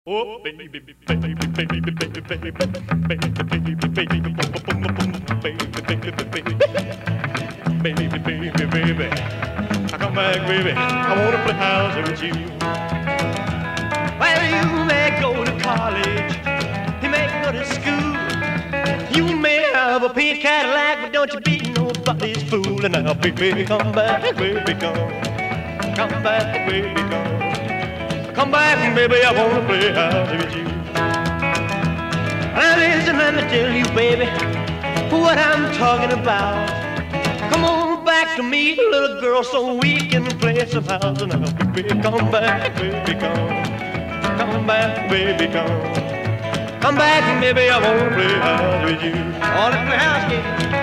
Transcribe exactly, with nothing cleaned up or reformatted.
Oh, baby, baby, baby, baby, baby, baby, baby, baby, baby, baby, baby, baby, I come back, baby. I wanna play house with you. Well, you may go to college, you may go to school, you may have a pink Cadillac, but don't you be nobody's fool. And now, baby, come back, baby, come, come back, baby, come. Come back, baby, I wanna play house with you. Now listen, let me tell you, baby, what I'm talking about. Come on back to me, little girl, so we can play some house. Now, baby, come back, baby, come. Come back, baby, come. Come back, baby, I wanna play house with you. I wanna play house, yeah.